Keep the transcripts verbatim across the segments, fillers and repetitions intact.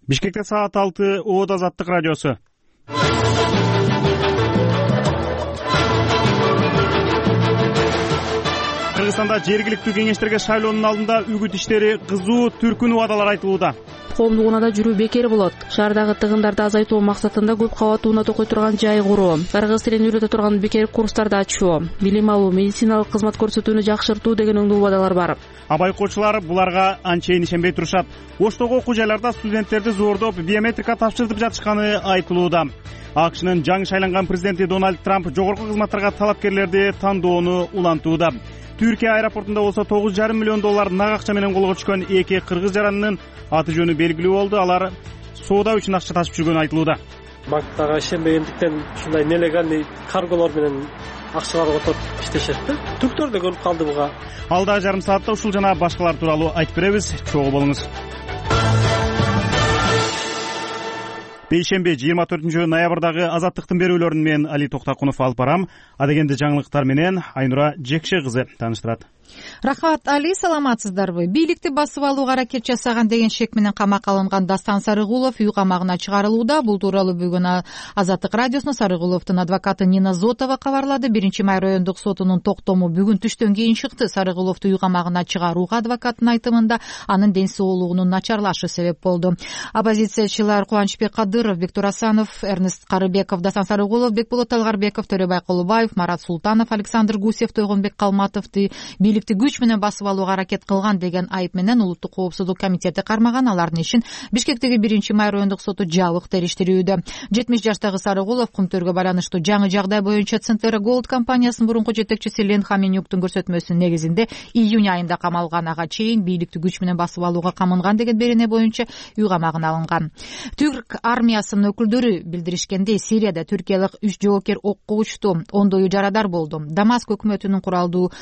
Бишкекте саат алты, Оот Азаттык радиосу. Кыргызстанда жергиликтүү кеңештерге шайлоонун алдында үгүт иштери кызуу, түркүн убадалар айтылууда. Коомдук унаада жүрүү бекер болот. Шаардагы тыгындарды азайтуу максатында көп кабаттуу унаа токой турган жай куруу, кыргыз тилин үйрөтө турган бекер курстарды ачуу, билим алуу, медициналык кызмат көрсөтүүнү жакшыртуу деген оңдуу убадалар бар. Абайкоочулар буларга анчейин ишенбей турушат. Оштогу окуу жайларда студенттерди зордоп, биометрика тапшыртып жатышканы айтылууда. АКШнын жаңы шайланган президенти Дональд Трамп жогорку кызматтарга талапкерлерди тандоону улантууда. Түркия аэропортунда болсо тогуз жарым миллион доллар нак акча менен колго түшкөн эки кыргыз жаранынын аты жөнү белгилүү болду. Алар соода үчүн акча ташып жүргөнү айтылууда. Банктарга ишенбегендиктен ушундай нелегальный карголор менен акчалар которуп иштешет да. Түрктөр да көрүп калды буга. Алда жарым саатта ушул жана башкалар тууралуу айтып беребиз. Чогуу болуңуз. Бейшемби жыйырма төртүнчү ноябрдагы Азаттыктын берүүлөрүн мен Али Токтакунов алып барам. Адегенде жаңылыктар менен Айнура Жекше кызы тааныштырат. Рахмат, Али, саламатсыздарбы? Бийликти басып алууга аракет жасаган деген шек менен камакка алынган Дастан Сарыгулов үй камагына чыгарылууда. Бул тууралуу бүгүн Азаттык радиосуна Сарыгуловдун адвокаты Нина Зотова кабарлады. биринчи май райондук сотунун токтому бүгүн түштөн кийин чыкты. Сарыгуловду үй камагына чыгарууга адвокаттын айтымында анын ден соолугунун начарлашы себеп болду. Оппозициячылар Кубанычбек Кадыров, Бектур Асанов, Эрнест Карыбеков, Дастан Сарыгулов, Бекболот Талгарбеков, Төрөбай Колубаев, Марат Султанов, Александр Гусев, Тойгонбек Калматовду бийликти күч менен басып алууга аракет кылган деген айып менен Улуттук коопсуздук комитети кармаган. Алардын ишин Бишкектеги биринчи май райондук соту жабык териштирүүдө. жетимиш жаштагы Сарыгулов Кумтөргө байланыштуу жаңы жагдай боюнча Центера Голд компаниясынын мурунку жетекчиси Лен Хаменюктун көрсөтмөсүнүн негизинде июнь айында камалган. Ага чейин бийликти күч менен басып алууга камынган деген берене боюнча үй камагына алынган. Түрк армиясынын өкүлдөрү билдиришкендей, Сирияда түркиялык үч жоокер окко учту, ондою жарадар болду. Дамаск өкмөтүнүн куралдуу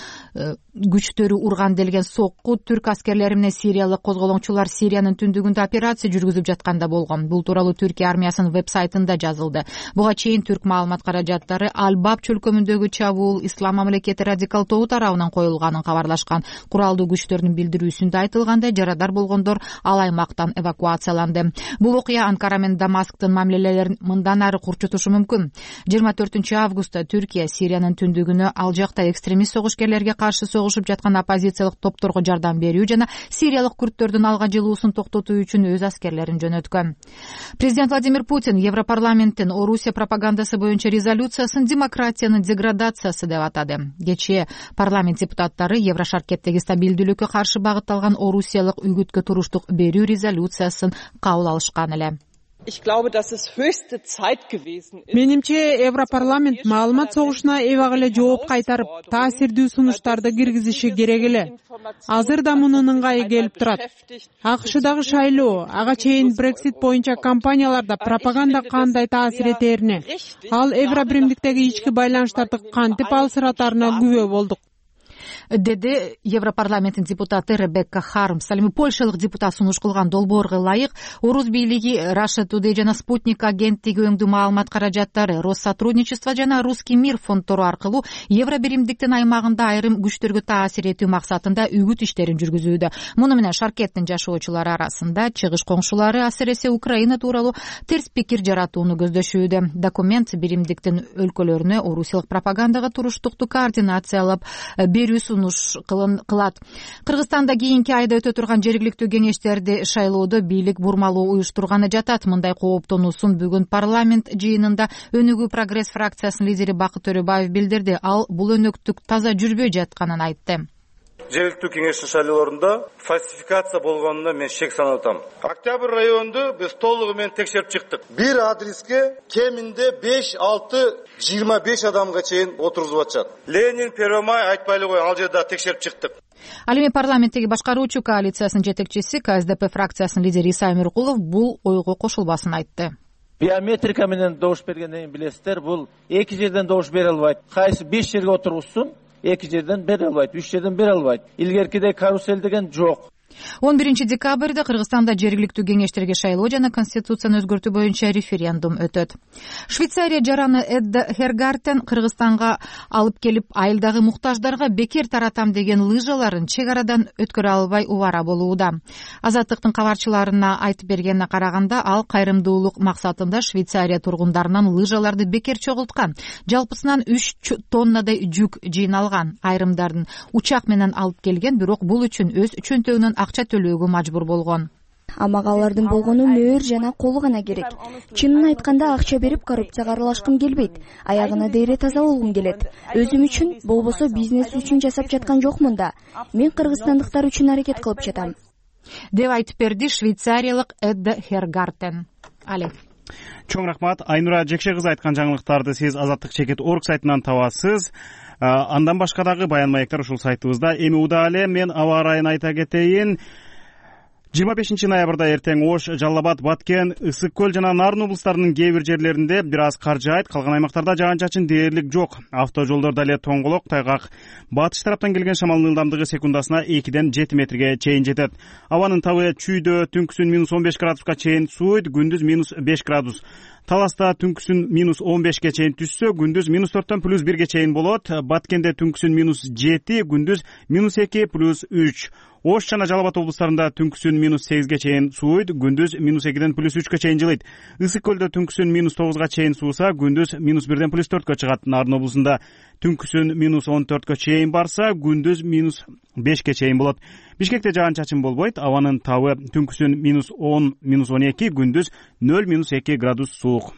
күчтөрү урган делген сокку түрк аскерлери менен сириялык козголоңчулар Сириянын түндүгүндө операция жүргүзүп жатканда болгон. Бул тууралуу Түркия армиясынын веб-сайтында жазылды. Буга чейин түрк маалымат каражаттары Албаб чөлкөмүндөгү чабуул Ислам мамлекети радикал тобу тарабынан коюлганын кабарлашкан. Куралдуу күчтөрдүн билдирүүсүндө айтылгандай, жарадар болгондор ал аймактан эвакуацияланды. Бул окуя Анкара менен Дамасктын мамилелерин мындан ары курчутушу мүмкүн. жыйырма төртүнчү августта Түркия Сириянын түндүгүнө ал жакта экстремист согушкерлерге каршы согушуп жаткан оппозициялык топторго жардам берүү жана сириялык күрттөрдүн алга жылуусун токтотуу үчүн өз аскерлерин жөнөткөн. Президент Владимир Путин Европарламенттин Орусия пропагандасы боюнча резолюциясын демократиянын деградациясы деп атады. Кечээ парламент депутаттары Еврошаркеттеги стабилдүүлүккө каршы багытталган Орусиялык үгүткө туруштук берүү резолюциясын кабыл алышкан эле. Менимче Европарламент маалымат согушуна эбак эле жооп кайтарып, таасирдүү сунуштарды киргизиши керек эле. Азыр да мунун ыңгайы келип турат. АКШдагы шайлоо, ага чейин Брексит боюнча компанияларда пропаганда кандай таасир этерине, ал Евробиримдиктеги ички байланыштарды кантип алсыратарына күбө болдук, деди Европарламенттин депутаты Ребекка Хармс. Ал эми польшалык депутат сунуш кылган долбоорго ылайык Орус бийлиги Russia Today жана Спутник агенттиги өңдүү маалымат каражаттары, Россотрудничество жана Русский мир фонддору аркылуу Евробиримдиктин аймагында айрым күчтөргө таасир этүү максатында үгүт иштерин жүргүзүүдө. Муну менен Шаркеттин жашоочулары арасында чыгыш коңшулары асыресе Украина тууралуу терс пикир жаратууну көздөшүүдө. Документ биримдиктин өлкөлөрүнө орусиялык пропагандага туруштукту координациялап берүү сунуш кылат. Кыргызстанда кийинки айда өтө турган жергиликтүү кеңештерди шайлоодо бийлик бурмалоо уюштурганы жатат. Мындай кооптонуусун бүгүн парламент жыйынында Өнүгүү прогресс фракциясынын лидери Бакыт Төрөбаев билдирди. Ал бул өнөктүк таза жүрбөй жатканын айтты. Жергиликтүү кеңештин шайлоолорунда фальсификация болгонуна мен шек санап атам. Октябрь районунду биз толугу менен текшерип чыктык. Бир адреске кеминде беш, алты, жыйырма беш адамга чейин отургузуп атышат. Ленин, Первомай айтпайлы кой, ал жерде текшерип чыктык. Ал эми парламенттеги башкаруучу коалициясынын жетекчиси КСДП фракциясынын лидери Исай Миркулов бул ойго кошулбасын айтты. Биометрика менен добуш бергенден билесиздер, бул эки жерден добуш бере албайт. Кайсы беш жерге отургузсун, эки жерден бере албайт, үч жерден бере албайт. Илгеркидей карусель деген жок. он биринчи декабрда Кыргызстанда жергиликтүү кеңештерге шайлоо жана конституцияны өзгөртүү боюнча референдум өтөт. Швейцария жараны Эдда Хергартен Кыргызстанга алып келип, айылдагы муктаждарга бекер таратам деген лыжаларын чек арадан өткөрө албай убара болууда. Азаттыктын кабарчыларына айтып бергенине караганда, ал кайрымдуулук максатында Швейцария тургундарынан лыжаларды бекер чогулткан. Жалпысынан үч тоннадай жүк жыйналган. Айрымдарын учак менен алып келген, бирок бул үчүн өз чөнтөгүнөн акча төлөөгө мажбур болгон. Мага алардын болгону мөөр жана колу гана керек. Чынын айтканда акча берип коррупцияга аралашкым келбейт. Аягына дейре таза болгум келет. Өзүм үчүн, болбосо бизнес үчүн жасап жаткан жокмун да. Мен кыргызстандыктар үчүн аракет кылып жатам, деп айтып берди швейцариялык Эдда Хергартен. Але чоң рахмат. Айнура Жекше кызы айткан жаңылыктарды сиз Азаттык чекит орг сайтынан табасыз. Андан башка дагы баян маектер ушул сайтыбызда. Эми удаа эле мен аба ырайын айта кетейин. жыйырма бешинчи ноябрда эртең Ош, Жалал Абад, Баткен, Ысык көл жана Нарын облустарынын кээ бир жерлеринде бир аз кар жаайт, калган аймактарда жаан-чачын дээрлик жок. Автожолдордо эле тоңголок, тайгак. Батыш тараптан келген шамалдын ылдамдыгы секундасына экиден жети метрге чейин жетет. Абанын табы чүйдө түнкүсүн минус он беш градуска чейин сууйт, күндүз минус беш градус. Таласта түнкүсүн минус он бешке чейин түссө, күндүз минус төрттөн плюс бирге чейин болот. Баткенде түнкүсүн минус жети, күндүз минус эки плюс үч. Ош жана Жалал Абад облустарында түнкүсүн минус сегизге чейин сууйт, күндүз минус экиден плюс үчкө чейин жылыйт. Ысык көлдө түнкүсүн минус тогузга чейин сууса, күндүз минус бирден плюс төрткө чыгат. Нарын облусунда түнкүсүн минус он төрткө чейин барса, күндүз минус бешке чейин болот. Бишкекте жаан-чачын болбойт. Абанын табы түнкүсүн минус он, минус он эки, күндүз нөл, минус эки градус суук.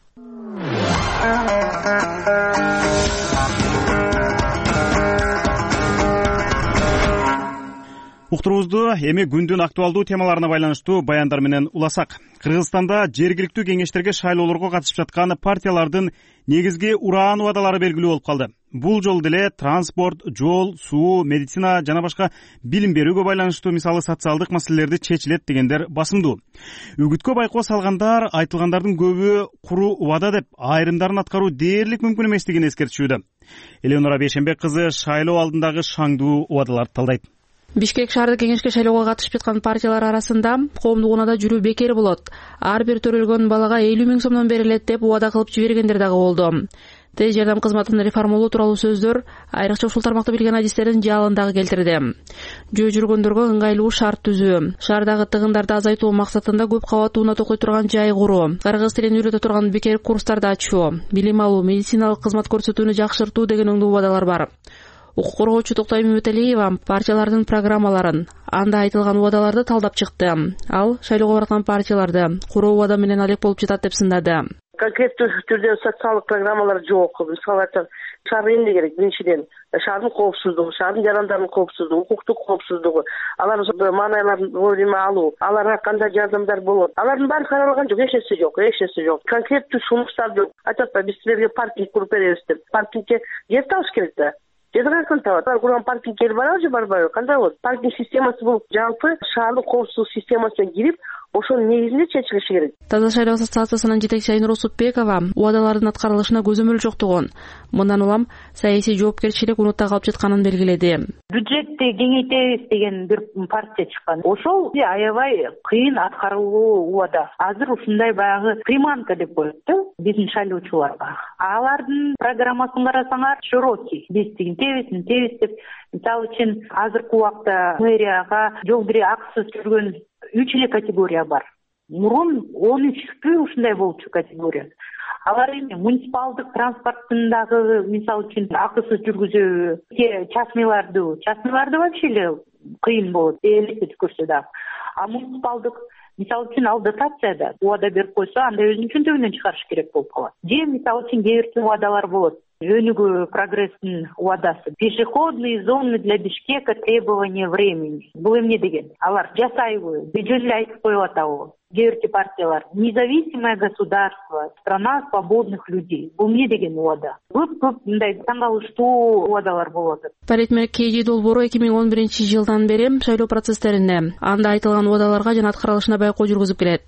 Уктуруубузду эми күндүн актуалдуу темаларына байланыштуу баяндар менен уласак. Кыргызстанда жергиликтүү кеңештерге шайлоолорго катышып жаткан партиялардын негизги ураан убадалары белгилүү болуп калды. Бул жолу деле транспорт, жол, суу, медицина жана башка билим берүүгө байланыштуу, мисалы социалдык маселелерди чечилет дегендер басымдуу. Үгүткө байкоо салгандар айтылгандардын көбү куру убада деп, айрымдарын аткаруу дээрлик мүмкүн эместигин эскертишүүдө. Элеонора Бейшенбек кызы шайлоо алдындагы шаңдуу убадаларды талдайт. Бишкек шаардык кеңешке шайлоого катышып жаткан партиялар арасында коомдук унаада жүрүү бекер болот. Ар бир төрөлгөн балага элүү миң сомдон берилет деп убада кылып жибергендер дагы болду. Тез жардам кызматын реформалоо тууралуу сөздөр айрыкча ушул тармакта билген адистердин жалын дагы келтирди. Жөө жүргөндөргө ыңгайлуу шарт түзүү, шаардагы тыгындарды азайтуу максатында көп кабаттуу унат окуй турган жай куруу, кыргыз тилин үйрөтө турган бекер курстарды ачуу, билим алуу, медициналык кызмат көрсөтүүнү жакшыртуу деген оңдуу убадалар бар. Укук коргоочу Токтой Мөтөлиева партиялардын программаларын, анда айтылган убадаларды талдап чыкты. Ал шайлоого бараткан партияларды куруу убада менен алек болуп жатат деп сындады. Конкреттүү түрдө социалдык программалар жок. Мисалы айтсак, шаар эмне керек? Биринчиден, шаардын коопсуздугу, шаардын жарандарынын коопсуздугу, укуктук коопсуздугу, алар маанайларын вовремя алуу, аларга кандай жардамдар болот. Алардын баары каралган жок, эч нерсе жок, эч нерсе жок. Конкреттүү сунуштар жок. Айтат да, биз силерге паркинг куруп беребиз деп. Паркингке жер табыш керек да. Жедаган табат. Курган паркингке барабы, барбайбы? Кандай болот? Паркинг системасы бул жалпы шаардык коопсуздук системасына кирип, ошонун негизинде чечилиши керек. Таза шайлоо ассоциациясынын жетекчиси Айнур Усупбекова убадалардын аткарылышына көзөмөл жоктугун, мындан улам саясий жоопкерчилик унутта калып жатканын белгиледи. Бюджетти кеңейтебиз деген бир партия чыккан. Ошол аябай кыйын аткарылуу убада. Азыр ушундай баягы приманка деп коет да биздин шайлоочуларга. Алардын программасын карасаңар широкий. Биз тигинтебиз, мынтебиз деп. Мисалы үчүн азыркы убакта мэрияга жол бири акысыз жүргөн үч эле категория бар. Мурун он үчпү ушундай болчу категория. Алар эми муниципалдык транспорттун дагы мисалы үчүн акысыз жүргүзүү, частныйларды, частныйларды вообще эле кыйын болот, элестетип көрсө дагы. А муниципалдык мисалы үчүн ал дотацияда убада берип койсо, анда өзүнүн чөнтөгүнөн чыгарыш керек болуп калат. Же мисалы үчүн кээ бир убадалар болот. Жөнүгүү прогресстин убадасы. Пешеходные зоны для Бишкека требования времени. Бул эмне деген? Алар жасайбы? Жөн эле айтып коюп атабы? Кээ партиялар. Независимое государство, страна свободных людей. Бул эмне деген убада? Көп-көп мындай таң калыштуу убадалар болуп атат. Паритмек Кээжи долбоору эки миң он биринчи жылдан бери шайлоо процесстеринде анда айтылган убадаларга жана аткарылышына байкоо жүргүзүп келет.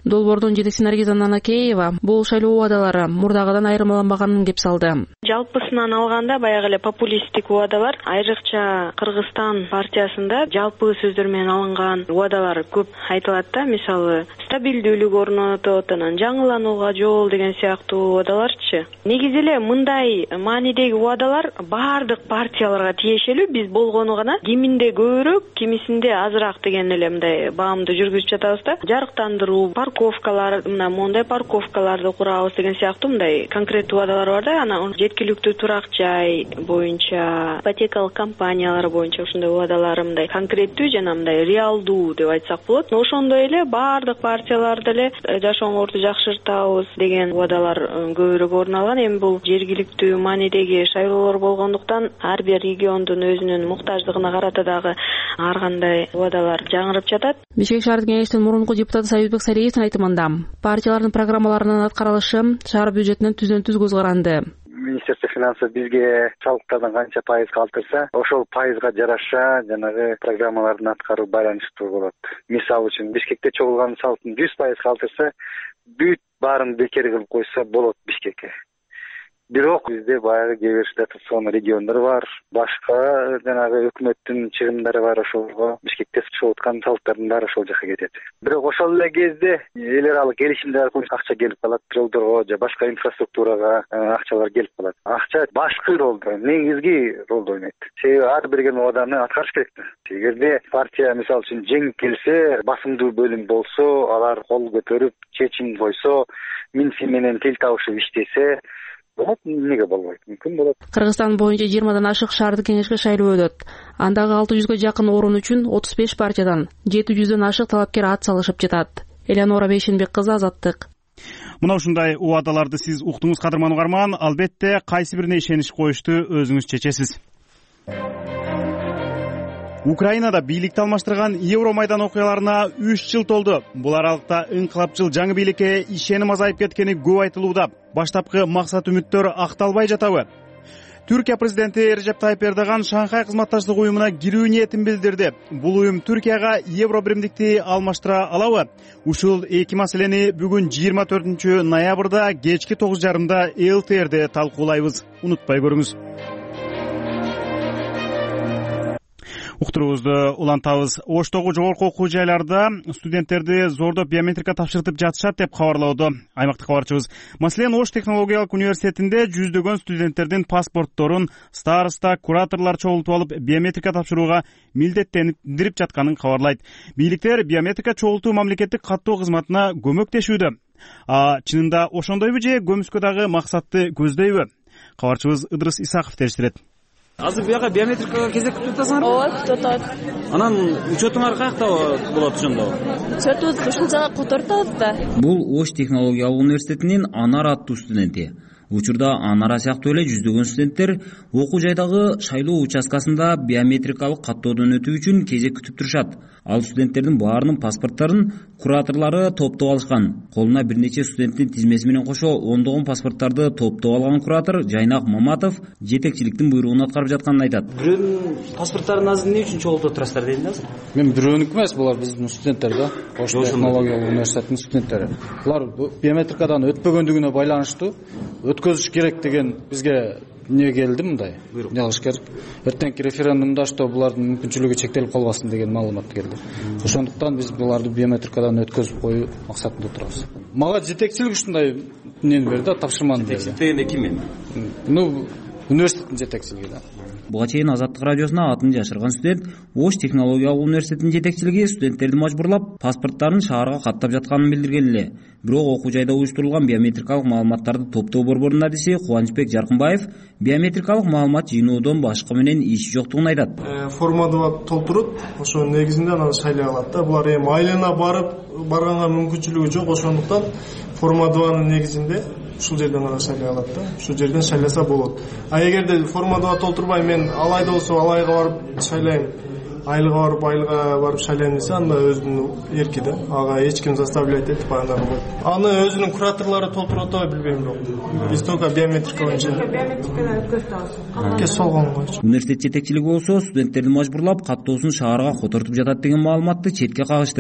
Долбоордун жетекчиси Наргиза Нанакеева бул шайлоо убадалары мурдагыдан айырмаланбаганын кеп салды. Жалпысынан алганда баягы эле популисттик убадалар, айрыкча Кыргызстан партиясында жалпы сөздөр менен алынган убадалар көп айтылат да. Мисалы, стабилдүүлүк орнотот, анан жаңыланууга жол деген сыяктуу убадаларчы. Негизи эле мындай маанидеги убадалар баардык партияларга тиешелүү. Биз болгону гана киминде көбүрөөк, кимисинде азыраак деген эле мындай баамды жүргүзүп жатабыз да. Жарыктандыруу, парковкалар, мына мондай парковкаларды курабыз деген сыяктуу мындай конкреттүү убадалар бар да. Анан жеткиликтүү турак жай боюнча, ипотекалык компаниялар боюнча ушундай убадалар мындай конкреттүү жана мындай реалдуу деп айтсак болот. Ошондой эле баардык партиялар деле жашооңорду жакшыртабыз деген убадалар көбүрөөк орун алган. Эми бул жергиликтүү маанидеги шайлоолор болгондуктан ар бир региондун өзүнүн муктаждыгына карата дагы ар кандай убадалар жаңырып жатат. Бишкек шаардык кеңештин мурунку депутаты Сайытбек Сариевдин айтымында партиялардын программаларынын аткарылышы шаар бюджетинен түздөн түз көз каранды. Министерство финансов бизге салыктардан канча пайыз калтырса, ошол пайызга жараша жанагы программалардын аткаруу байланыштуу болот. Мисалы үчүн Бишкекте чогулган салыктын жүз пайыз калтырса, бүт баарын бекер кылып койсо болот Бишкекке. Бирок бизде баягы кээ бир дотацион региондор бар, башка жанагы өкмөттүн чыгымдары бар, ошолго Бишкекте чыгып аткан салыктардын баары ошол жака кетет. Бирок ошол эле кезде эл аралык келишимдер аркылуу акча келип калат, жолдорго же башка инфраструктурага акчалар келип калат. Акча башкы ролду, негизги ролду ойнойт. Себеби ар бир убаданы аткарыш керек да. Эгерде партия мисалы үчүн жеңип келсе, басымдуу бөлүм болсо, алар кол көтөрүп чечим койсо, минси менен тил табышып иштесе, болот, эмнеге болбойт, мүмкүн болот. Кыргызстан боюнча жыйырмадан ашык шаардык кеңешке шайлоо өтөт. Андагы алты жүзгө жакын орун үчүн отуз беш партиядан жети жүздөн ашык талапкер ат салышып жатат. Элеонора Бейшенбек кызы, Азаттык. Мына ушундай убадаларды сиз уктуңуз, кадырман угарман. Албетте кайсы бирине ишениш коюшту өзүңүз чечесиз. Украинада бийликти алмаштырган Евромайдан окуяларына үч жыл толду. Бул аралыкта инкылапчыл жаңы бийликке ишеним азайып кеткени көп айтылууда. Баштапкы максат үмүттөр акталбай жатабы? Түркия президенти Режеп Тайып Эрдоган Шанхай кызматташтык уюмуна кирүү ниетин билдирди. Бул уюм Түркияга евро биримдикти алмаштыра алабы? Ушул эки маселени бүгүн жыйырма төртүнчү ноябрда кечки тогуз жарымда эл ти эрде талкуулайбыз. Унутпай көрүңүз. Уктуруубузду улантабыз. Оштогу жогорку окуу жайларда студенттерди зордоп биометрика тапшыртып жатышат деп кабарлоодо аймактык кабарчыбыз. Маселен, Ош технологиялык университетинде жүздөгөн студенттердин паспортторун староста, кураторлор чогултуп алып биометрика тапшырууга милдеттендирип жатканын кабарлайт. Бийликтер биометрика чогултуу мамлекеттик каттоо кызматына көмөктөшүүдө. А чынында ошондойбу же көмүскө дагы максатты көздөйбү? Кабарчыбыз Ыдырыс Исаков териштирет. Азыр буяка биометрикага кезек күтүп атасыңарбы? Ооба, күтүп атабыз. Анан учетуңар каякта болот ошондо? Учетубуз ушул жака котортабыз да. Бул Ош технологиялык университетинин Анар аттуу студенти. Учурда Анара сыяктуу эле жүздөгөн студенттер окуу жайдагы шайлоо участкасында биометрикалык каттоодон өтүү үчүн кезек күтүп турушат. Ал студенттердин баарынын паспорттарын кураторлору топтоп алышкан. Колуна бир нече студенттин тизмеси менен кошо ондогон паспорттарды топтоп алган куратор Жайнак Маматов жетекчиликтин буйругун аткарып жатканын айтат. Бирөөнүн паспорттарын азыр эмне үчүн чогултуп турасыздар дейм да? Мен бирөөнүк эмес, булар биздин студенттер да. Ош технологиялык университетинин студенттери. Булар биометрикадан өтпөгөндүгүнө байланыштуу өткөзүш керек деген бизге эмне келди мындай? Эмне кылыш керек? Эртеңки референдумда что булардын мүмкүнчүлүгү чектелип калбасын деген маалымат келди. Ошондуктан биз буларды биометрикадан өткөзүп коюу максатында турабыз. Мага жетекчилик ушундай эмнени берди да, тапшырманы берди. Жетекчилик дегенде ким эми? Ну, университеттин жетекчилиги да. Буга чейин Азаттык радиосуна атын жашырган студент Ош технологиялык университетинин жетекчилиги студенттерди мажбурлап паспорттарын шаарга каттап жатканын билдирген эле. Бирок окуу жайда уюштурулган биометрикалык маалыматтарды топтоо борборунун адиси Кубанычбек Жаркынбаев биометрикалык маалымат жыйноодон башка менен иши жоктугун айтат. Форманы толтуруп, ошонун негизинде анан шайлай алат да. Булар эми айлана барып барганга мүмкүнчүлүгү жок, ошондуктан форма дванын негизинде ушул жерден гана шайлай алат да. Ушул жерден шайласа болот. А эгерде форма два толтурбай мен алайда болсо алайга барып шайлайм, айлыга барып айлыга барып шайлайм десе, анда өзүнүн эрки да. Ага эч ким заставлять этип андагы. Аны өзүнүн кураторлору толтуруп атабы билбейм бирок. Биз только биометрика боюнча. Биометрикадан өткөзүп атабыз. Кес солгон койчу. Университет жетекчилиги болсо студенттерди мажбурлап каттоосун шаарга котортуп жатат деген маалыматты четке кагышты.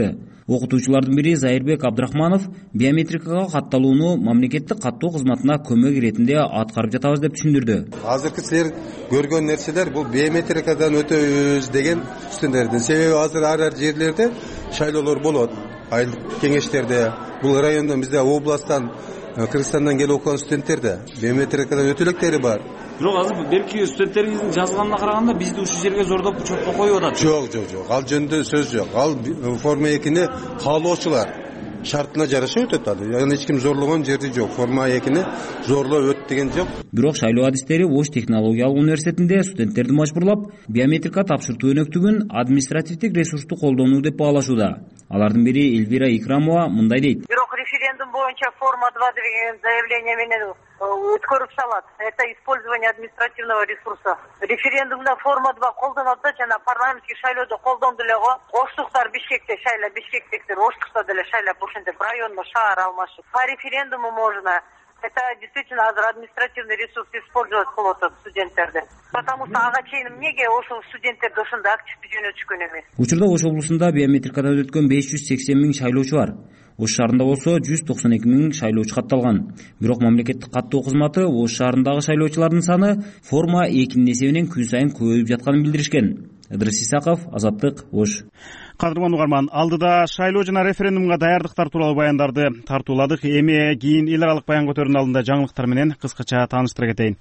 Окутуучулардын бири Зайырбек Абдрахманов биометрикага катталууну мамлекеттик каттоо кызматына көмөк иретинде аткарып жатабыз деп түшүндүрдү. Азыркы силер көргөн нерселер бул биометрикадан өтөбүз деген студенттердин. Себеби азыр ар ар жерлерде шайлоолор болот. Айылдык кеңештерде, бул райондон бизде областтан, Кыргызстандан келип окуган студенттер да биометрикадан өтө электери бар. Бирок азыр белки студенттериңиздин жазганына караганда бизди ушул жерге зордоп учетко коюп атат. Жок, жок, жок. Ал жөнүндө сөз жок. Ал форма экини каалоочулар шартына жараша өтөт. Яны эч ким зорлогон жерди жок. Форма экини зорлоо өт деген жок. Бирок шайлоо адистери Ош технологиялык университетинде студенттерди мажбурлап биометрика тапшыртуу өнөктүгүн административдик ресурсту колдонуу деп баалашууда. Алардын бири Эльвира Икрамова мындай дейт. Бирок референдум боюнча форма два деген заявление менен өткөрүп салат. Это использование административного ресурса. Референдумда форма два колдонулат да, жана парламентский шайлоодо колдонду эле го. Оштуктар Бишкекте шайлап, бишкектиктер Оштукта деле шайлап, ошентип районно шаар алмашып. По референдуму можно. Это действительно административный ресурс использовать болот студенттерди. Потому что ага чейин эмнеге ошол студенттерди ошондой активдүү жөнөтүшкөн эмес. Учурда Ош облусунда биометрикадан өткөн беш жүз сексен миң шайлоочу бар. Ош шаарында болсо жүз токсон эки миң шайлоочу катталган. Бирок мамлекеттик каттоо кызматы Ош шаарындагы шайлоочулардын саны форма экинин эсебинен күн сайын көбөйүп жатканын билдиришкен. Ыдырыс Исаков, Азаттык, Ош. Кадырман угарман, алдыда шайлоо жана референдумга даярдыктар тууралуу баяндарды тартууладык. Эми кийин эл аралык баян көтөрүүнүн алдында жаңылыктар менен кыскача тааныштыра кетейин.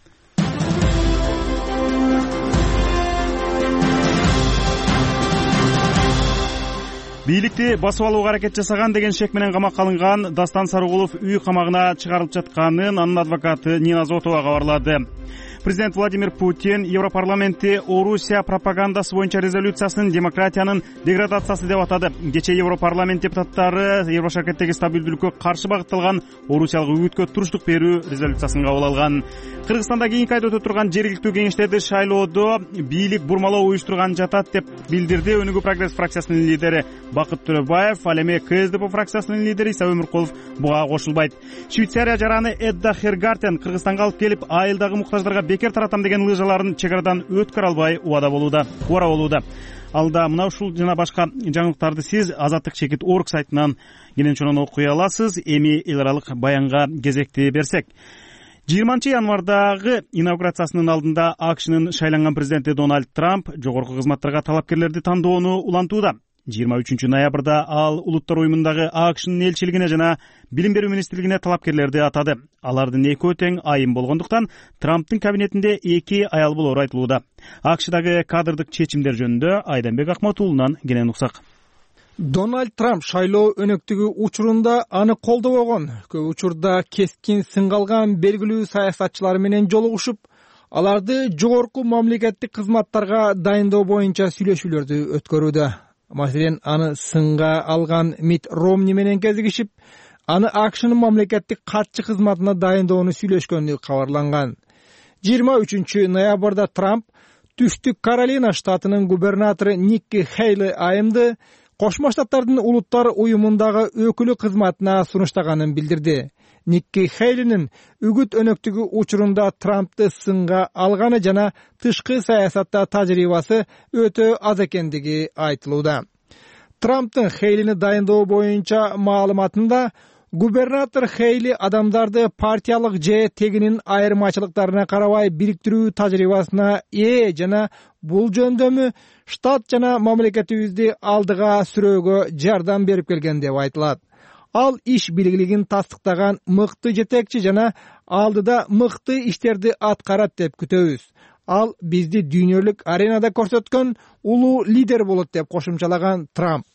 Бийликти басып алууга аракет жасаган деген шек менен камакка алынган Дастан Сарыгулов үй камагына чыгарылып жатканын анын адвокаты Нина Зотова кабарлады. Президент Владимир Путин Европарламентти Орусия пропагандасы боюнча резолюциясын демократиянын деградациясы деп атады. Кечээ Европарламент депутаттары Евро шаркеттеги стабилдүүлүккө каршы багытталган Орусиялык үгүткө туруштук берүү резолюциясын кабыл алган. Кыргызстанда кийинки айда өтө турган жергиликтүү кеңештерди шайлоодо бийлик бурмалоо уюштурган жатат деп билдирди Өнүгүү прогресс фракциясынын лидери Бакыт Төрөбаев. Ал эми КСДП фракциясынын лидери Иса Өмүркулов буга кошулбайт. Швейцария жараны Эдда Хергартен Кыргызстанга алып келип, айылдагы муктаждарга бекер таратам деген лыжаларын чек арадан өткөрө албай убада болууда. Убара болууда. Алда мына ушул жана башка жаңылыктарды сиз Азаттык чекит орг сайтынан кенен окуй аласыз. Эми эл аралык баянга кезекти берсек. жыйырманчы январдагы инаугурациясынын алдында АКШнын шайланган президенти Дональд Трамп жогорку кызматтарга талапкерлерди тандоону улантууда. жыйырма үчүнчү ноябрда ал Улуттар уюмундагы АКШнын элчилигине жана Билим берүү министрлигине талапкерлерди атады. Алардын экөө тең айым болгондуктан Трамптын кабинетинде эки аял болору айтылууда. АКШдагы кадрдык чечимдер жөнүндө Айданбек Акматуулунан кенен уксак. Дональд Трамп шайлоо өнөктүгү учурунда аны колдобогон. Көп учурда кескин сынгалган белгилүү саясатчылар менен жолугушуп, аларды жогорку мамлекеттик кызматтарга дайындоо боюнча сүйлөшүүлөрдү өткөрүүдө. Маселен, аны сынга алган Мит Ромни менен кезигишип, аны АКШнын мамлекеттик катчы кызматына дайындоону сүйлөшкөнү кабарланган. жыйырма үчүнчү ноябрда Трамп Түштүк Каролина штатынын губернатору Никки Хейли айымды Кошмо Штаттардын улуттар уюмундагы өкүлү кызматына сунуштаганын билдирди. Никки Хейлинин үгүт өнөктүгү учурунда Трампты сынга алганы жана тышкы саясатта тажрыйбасы өтө аз экендиги айтылууда. Трамптын Хейлини дайындоо боюнча маалыматында губернатор Хейли адамдарды партиялык же тегинин айырмачылыктарына карабай бириктирүү тажрыйбасына ээ жана бул жөндөмү штат жана мамлекетибизди алдыга сүрөөгө жардам берип келген деп айтылат. Ал иш билгилигин тастыктаган мыкты жетекчи жана алдыда мыкты иштерди аткарат деп күтөбүз. Ал бизди дүйнөлүк аренада көрсөткөн улуу лидер болот деп кошумчалаган Трамп.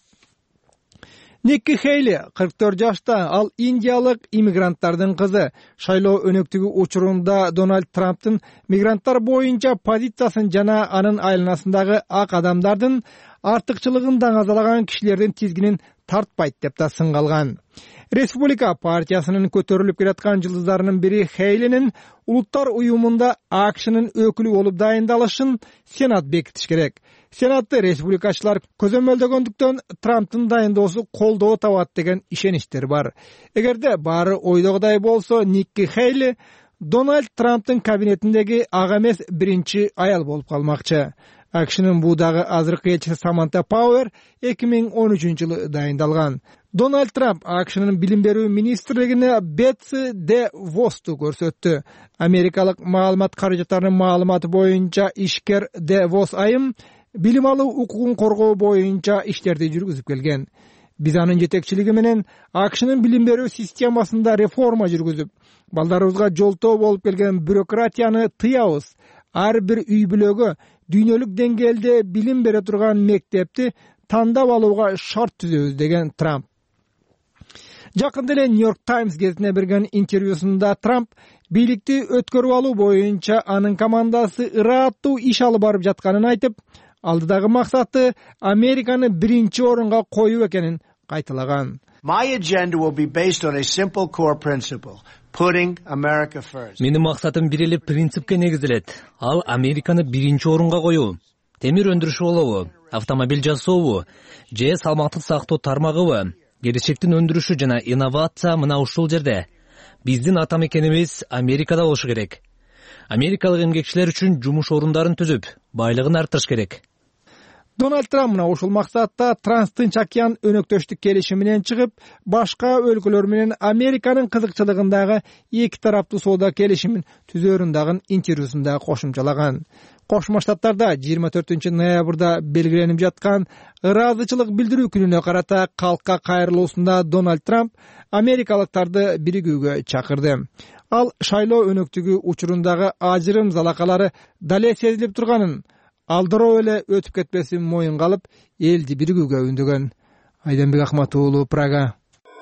Никки Хейли кырк төрт жашта, ал индиялык иммигранттардын кызы. Шайлоо өнөктүгү учурунда Дональд Трамптын мигранттар боюнча позициясын жана анын айланасындагы ак адамдардын артыкчылыгын даңазалаган кишилердин тизгинин тартпайт деп да сынгалган. Республика партиясынын көтөрүлүп келаткан жылдыздарынын бири Хейлинин улуттар уюмунда АКШнын өкүлү болуп дайындалышын Сенат бекитиш керек. Сенатты республикачылар көзөмөлдөгөндүктөн Трамптын дайындоосу колдоо табат деген ишеничтер бар. Эгерде баары ойдогудай болсо, Никки Хейли Дональд Трамптын кабинетиндеги ага эмес биринчи аял болуп калмакчы. акшнын буудагы азыркы элчиси Саманта Пауэр эки миң он үчүнчү жылы дайындалган. Дональд Трамп акшнын билим берүү министрлигине Бетси де Восту көрсөттү. Америкалык маалымат каражаттарынын маалыматы боюнча ишкер де Вос айым билим алуу укугун коргоо боюнча иштерди жүргүзүп келген. Биз анын жетекчилиги менен акшнын билим берүү системасында реформа жүргүзүп, балдарыбызга жолтоо болуп келген бюрократияны тыябыз. Ар бир үй бүлөгө дүйнөлүк деңгээлде билим бере турган мектепти тандап алууга шарт түзөбүз деген Трамп. Жакында эле New York Times гезитине берген интервьюсунда Трамп бийликти өткөрүп алуу боюнча анын командасы ырааттуу иш алып барып жатканын айтып, алдыдагы максаты Американы биринчи орунга коюу экенин кайталаган. My agenda will be based on a simple core principle, putting America first. Менин максатым бир эле принципке негизделет. Ал Американы биринчи орунга коюу. Темир өндүрүшү болобу, автомобиль жасообу, же салмактык сактоо тармагыбы, келечектин өндүрүшү жана инновация мына ушул жерде. Биздин ата мекенибиз Америкада болушу керек. Америкалык эмгекчилер үчүн жумуш орундарын түзүп, байлыгын арттырыш керек. Дональд Трамп мына ушул максатта Транстынч океан өнөктөштүк келишиминен чыгып, башка өлкөлөр менен Американын кызыкчылыгындагы эки тараптуу соода келишимин түзөрүн дагы интервьюсунда кошумчалаган. Кошмо Штаттарда жыйырма төртүнчү ноябрда белгиленип жаткан ыраазычылык билдирүү күнүнө карата калкка кайрылуусунда Дональд Трамп америкалыктарды биригүүгө чакырды. Ал шайлоо өнөктүгү учурундагы ажырым залакалары дале сезилип турганын, алдыроо эле өтүп кетпесин моюнга алып, элди биригүүгө үндөгөн. Айданбек Ахмат уулу, Прага.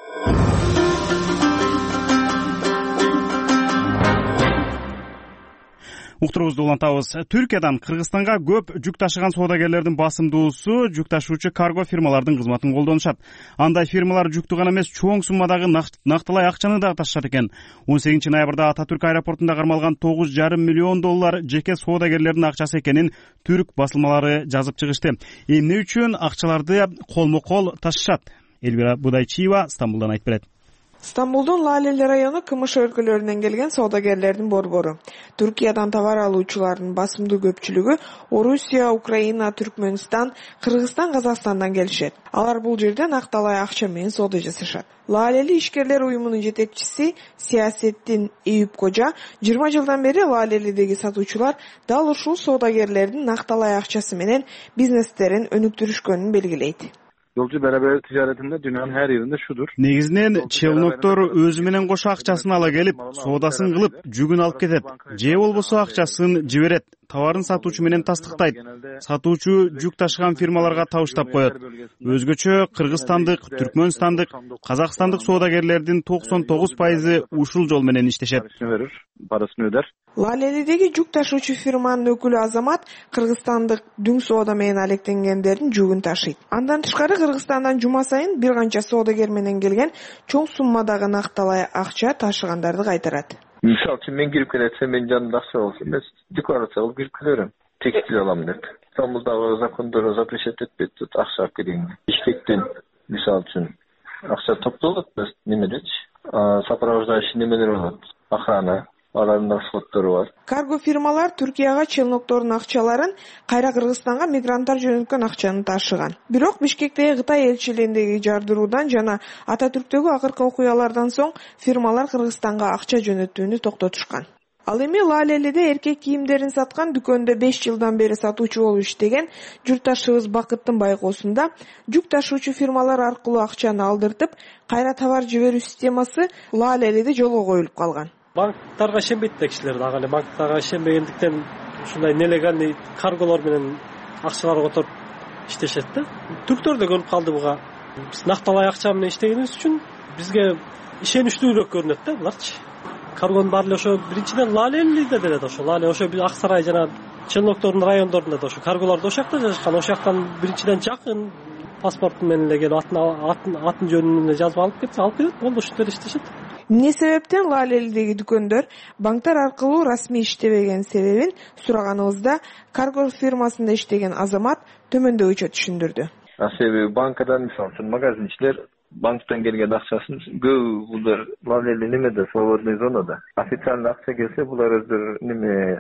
Уктурубузду улантабыз. Түркиядан Кыргызстанга көп жүк ташыган соодагерлердин басымдуусу жүк ташуучу карго фирмалардын кызматын колдонушат. Андай фирмалар жүктү гана эмес, чоң суммадагы нактылай акчаны дагы ташышат экен. он сегизинчи ноябрда Ататүрк аэропортунда кармалган тогуз жарым миллион доллар жеке соодагерлердин акчасы экенин түрк басылмалары жазып чыгышты. Эмне үчүн акчаларды колмо-кол ташышат? Элвира Будайчиева Стамбулдан айтып берет. Стамбулдун Лалели району КМШ өлкөлөрүнөн келген соодагерлердин борбору. Түркиядан товар алуучулардын басымдуу көпчүлүгү Орусия, Украина, Түркмөнстан, Кыргызстан, Казакстандан келишет. Алар бул жерде накталай акча менен соода жасашат. Лалели ишкерлер уюмунун жетекчиси Сиясеттин Эюп Кожа жыйырма жылдан бери Лалелидеги сатуучулар дал ушул соодагерлердин накталай акчасы менен бизнестерин өнүктүрүшкөнүн белгилейт. Yolcu beraber ticaretinde dünyanın her yerinde şudur. Негизинен челноктор өзү менен кошо акчасын ала келип, соодасын кылып, жүгүн алып кетет. Же болбосо акчасын жиберет. Товарын сатуучу менен тастыктайт. Сатуучу жүк ташыган фирмаларга табыштап коет. Өзгөчө Кыргызстандык, Түркмөнстандык, Казакстандык соодагерлердин токсон тогуз пайызы ушул жол менен иштешет. Parasını öder. Laleli'deki жүк ташуучу фирманын өкүлү Азамат Кыргызстандык дүң соода менен алектенгендердин жүгүн ташыйт. Андан тышкары Кыргызстандан жума сайын бир канча соодагер менен келген чоң суммадагы накталай акча ташыгандарды кайтарат. Misal için ben girip geletsem ben canım akça olsun. Ben dekoratsiya kılıp girip geliyorum. Tekstil alam dep. İstanbul'da zakondora запрещать etpet tut akça alып келейин. Бишкектен misal için akça топтолот. Немедеч? Сопровождающий немелер болот. Охрана. Алардын фоттору бар. Карго фирмалар Түркияга челноктордун акчаларын кайра Кыргызстанга мигранттар жөнөткөн акчаны ташыган. Бирок Бишкектеги Кытай элчилигиндеги жардыруудан жана Ататүрктөгү акыркы окуялардан соң фирмалар Кыргызстанга акча жөнөтүүнү токтотушкан. Ал эми Лалелиде эркек кийимдерин саткан дүкөндө беш жылдан бери сатуучу болуп иштеген журтташыбыз Бакыттын байкоосунда жүк ташуучу фирмалар аркылуу акчаны алдыртып, кайра товар жиберүү системасы Лалелиде жолго коюлуп калган. Банктарга ишенбейт да кишилер дагы эле. Банктарга ишенбегендиктен ушундай нелегальный карголор менен акчалар которуп иштешет да. Түрктөр да көрүп калды буга. Биз накталай акча менен иштегенибиз үчүн бизге ишеничтүүрөөк көрүнөт да буларчы. Каргонун баары эле ошо биринчиден Лалелиде деле ошо Лале ошо Ак Сарай жана Челноктордун райондорунда да ошо карголор да ошол жакта жашашкан. Ошол жактан биринчиден жакын паспорту менен эле келип атын атын жөнүн эле жазып алып кетсе, алып кетет. Болду ушинтип эле иштешет. Эмне себептен Лалелидеги дүкөндөр банктар аркылуу расмий иштебеген себебин сураганыбызда карго фирмасында иштеген Азамат төмөндөгүчө түшүндүрдү. Себеби банкадан мисалы үчүн магазинчилер банктан келген акчасын көбү булар Лалели немеде свободный зонада. Официальный акча келсе булар өздөрү неме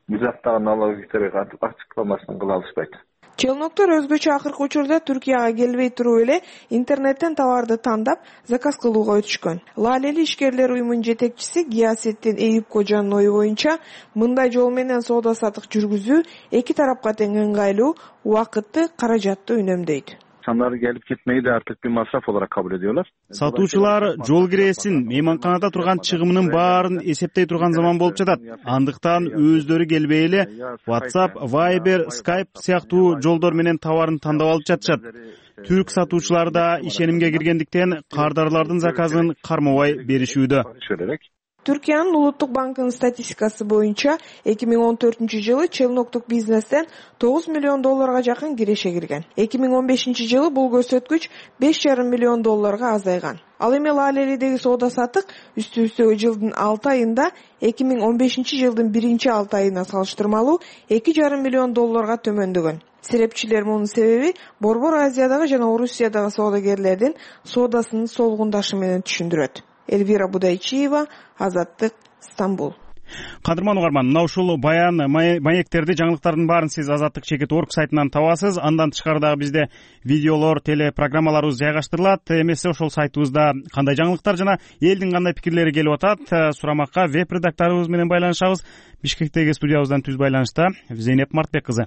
бизаттагы налоговиктерге ачыкламасын кыла алышпайт. Челноктор өзгөчө акыркы учурда Түркияга келбей туруп эле интернеттен товарды тандап, заказ кылууга өтүшкөн. Лалели ишкерлер уюмунун жетекчиси Гиясеттин Эйип Кожанын ою боюнча, мындай жол менен соода сатык жүргүзүү эки тарапка тең ыңгайлуу, убакытты, каражатты үнөмдөйт. İnsanlar gelip gitmeyi de artık bir masraf olarak kabul ediyorlar. Сатуучулар жол киресин, мейманканада турган чыгымынын баарын эсептей турган заман болуп жатат. Андыктан өздөрү келбей эле WhatsApp, Viber, Skype сыяктуу жолдор менен товарын тандап алып жатышат. Түрк сатуучулары да ишенимге киргендиктен кардарлардын заказын кармабай беришүүдө. Түркиянын улуттук банкынын статистикасы боюнча эки миң он төртүнчү жылы челноктук бизнестен тогуз миллион долларга жакын киреше кирген. эки миң он бешинчи жылы бул көрсөткүч беш жарым миллион долларга азайган. Ал эми Лалелидеги соода сатык үстү-үстөгө жылдын алты айында эки миң он бешинчи жылдын биринчи алты айына салыштырмалуу эки жарым миллион долларга төмөндөгөн. Серепчилер мунун себеби Борбор Азиядагы жана Орусиядагы соодагерлердин соодасынын солгундашы менен түшүндүрөт. Эльвира Будайчиева, Азаттык, Стамбул. Кадырман угарман, мына ушул баян маектерди, жаңылыктардын баарын сиз Азаттык чекит орг сайтынан табасыз. Андан тышкары дагы бизде видеолор, телепрограммаларыбыз жайгаштырылат. Эмесе ошол сайтыбызда кандай жаңылыктар жана элдин кандай пикирлери келип атат, сурамакка веб редакторубуз менен байланышабыз. Бишкектеги студиябыздан түз байланышта Зейнеп Мартбек кызы.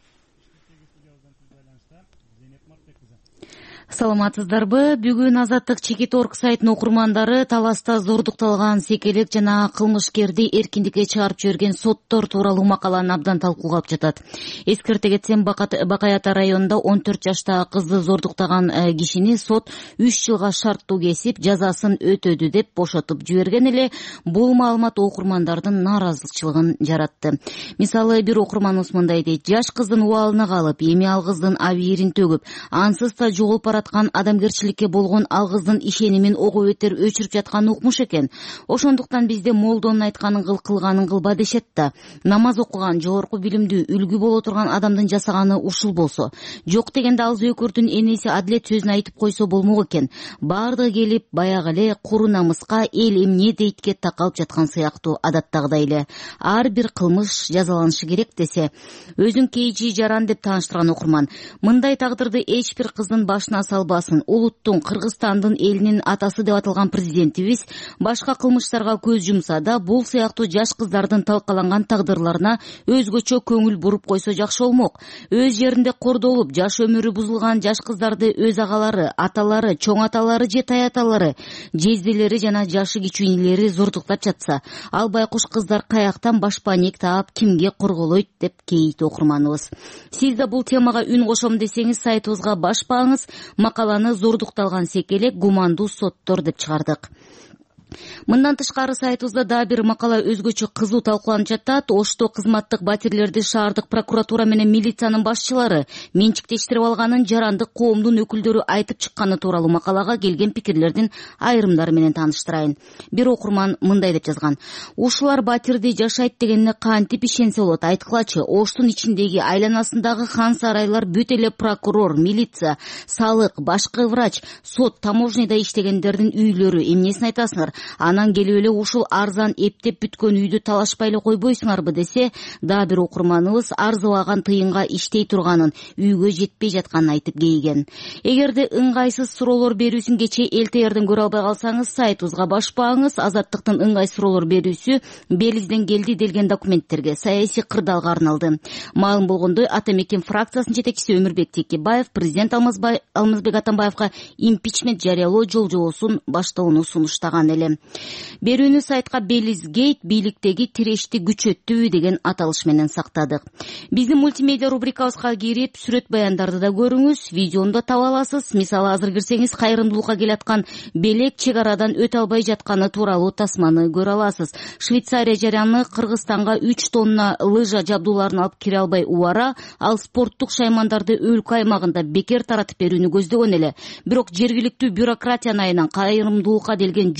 Саламатсыздарбы? Бүгүн Азаттык чекит орг сайтынын окурмандары таласта зордукталган секелек жана кылмышкерди эркиндикке чыгарып жиберген соттор тууралуу макаланы абдан талкуулап жатат. Эскерте кетсем, Бакаята районунда он төрт жаштагы кызды зордуктаган кишини сот үч жылга шарттуу кесип, жазасын өтөдү деп бошотуп жиберген эле. Бул маалымат окурмандардын нааразычылыгын жаратты. Мисалы, бир окурманыбыз мындай дейт: жаш кыздын убалына калып, эми ал кыздын абийирин төгүп, ансыз да жоголуп бараткан адамгерчиликке болгон ал кыздын ишенимин ого бетер өчүрүп жаткан укмуш экен. Ошондуктан бизде молдонун айтканын кыл, кылганын кылба дешет да. Намаз окуган, жогорку билимдүү, үлгү боло турган адамдын жасаганы ушул болсо, жок дегенде ал зөөкөрдүн энеси Адилет сөзүн айтып койсо болмок экен. Баардыгы келип баягы эле куру намыска, эл эмне дейтке такалып жаткан сыяктуу адаттагыдай эле. Ар бир кылмыш жазаланышы керек десе, өзүн кейжи жаран деп тааныштырган окурман, мындай тагдырды эч бир кыздын башына салбасын. Улуттун, Кыргызстандын элинин атасы деп аталган президентибиз башка кылмыштарга көз жумса да, бул сыяктуу жаш кыздардын талкаланган тагдырларына өзгөчө көңүл буруп койсо жакшы болмок. Өз жеринде кордолуп, жаш өмүрү бузулган жаш кыздарды өз агалары, аталары, чоң аталары же таяталары, жезделери жана жашы кичүүнелери зордуктап жатса, ал байкуш кыздар каяктан башпаник таап, кимге корголойт деп кейит окурманыбыз. Сиз да бул темага үн кошом десеңиз, сайтыбызга баш бааңыз. Макаланы зордукталган секелек гумандуу соттор деп чыгардык. Мындан тышкары сайтыбызда да бир макала өзгөчө кызуу талкууланып жатат. Ошто кызматтык батирлерди шаардык прокуратура менен милициянын башчылары менчиктештирип алганын жарандык коомдун өкүлдөрү айтып чыкканы тууралуу макалага келген пикирлердин айрымдары менен тааныштырайын. Бир окурман мындай деп жазган: ушулар батирди жашайт дегенине кантип ишенсе болот? Айткылачы, Оштун ичиндеги айланасындагы хан сарайлар бүт эле прокурор, милиция, салык, башкы врач, сот, таможняда иштегендердин үйлөрү. Эмнесин айтасыңар? Анан келип эле ушул арзан эптеп бүткөн үйдү талашпай эле койбойсуңарбы десе, да бир окурманыбыз арзыбаган тыйынга иштей турганын, үйгө жетпей жатканын айтып кейген. Эгерде ыңгайсыз суроолор берүүсүн кече эл-тэ-эрден көрө албай калсаңыз, сайтыбызга баш бааңыз. Азаттыктын ыңгайсыз суроолор берүүсү Белизден келди делген документтерге, саясий кырдаалга арналды. Маалым болгондой, Ата Мекен фракциясынын жетекчиси Өмүрбек Текебаев президент Алмазбек Атамбаевга импичмент жарыялоо жол-жобосун баштоону сунуштаган эле. Берүүнү сайтка Белизгейт бийликтеги тирешти күчөттүбү деген аталыш менен сактадык. Биздин мультимедиа рубрикабызга кирип, сүрөт баяндарды да көрүңүз, видеону да таба аласыз. Мисалы, азыр кирсеңиз, кайрымдуулукка келаткан белек чек арадан өтө албай жатканы тууралуу тасманы көрө аласыз. Швейцария жараны Кыргызстанга үч тонна лыжа жабдууларын алып кире албай убара, ал спорттук шаймандарды өлкө аймагында бекер таратып берүүнү көздөгөн эле. Бирок жергиликтүү бюрократиянын айынан кайрымдуулукка делген жүк дале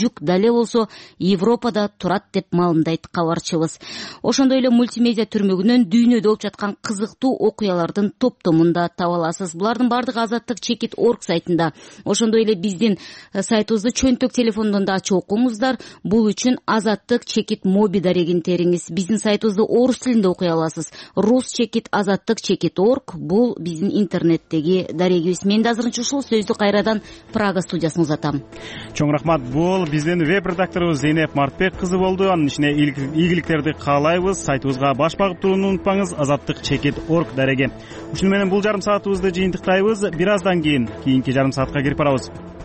эле болсо Европада турат деп маалымдайт кабарчыбыз. Ошондой эле мультимедиа түрмөгүнөн дүйнөдө болуп жаткан кызыктуу окуялардын топтомун да таба аласыз. Булардын баардыгы азаттык чекит орг сайтында. Ошондой эле биздин сайтыбызды чөнтөк телефондон да ачып окуңуздар. Бул үчүн азаттык чекит моби дарегин териңиз. Биздин сайтыбызды орус тилинде окуй аласыз. Рус чекит азаттык чекит орг бул биздин интернеттеги дарегибиз. Мен да азырынча ушул сөздү кайрадан Прага студиясына узатам. Чоң рахмат. Бул биздин веб редакторубуз Зейнеп Мартбек кызы болду. Анын ичине ийгиликтерди каалайбыз. Сайтыбызга баш багып турууну унутпаңыз. азаттык чекит орг дареги. Ушуну менен бул жарым саатыбызды жыйынтыктайбыз. Бир аздан кийин кийинки жарым саатка кирип барабыз.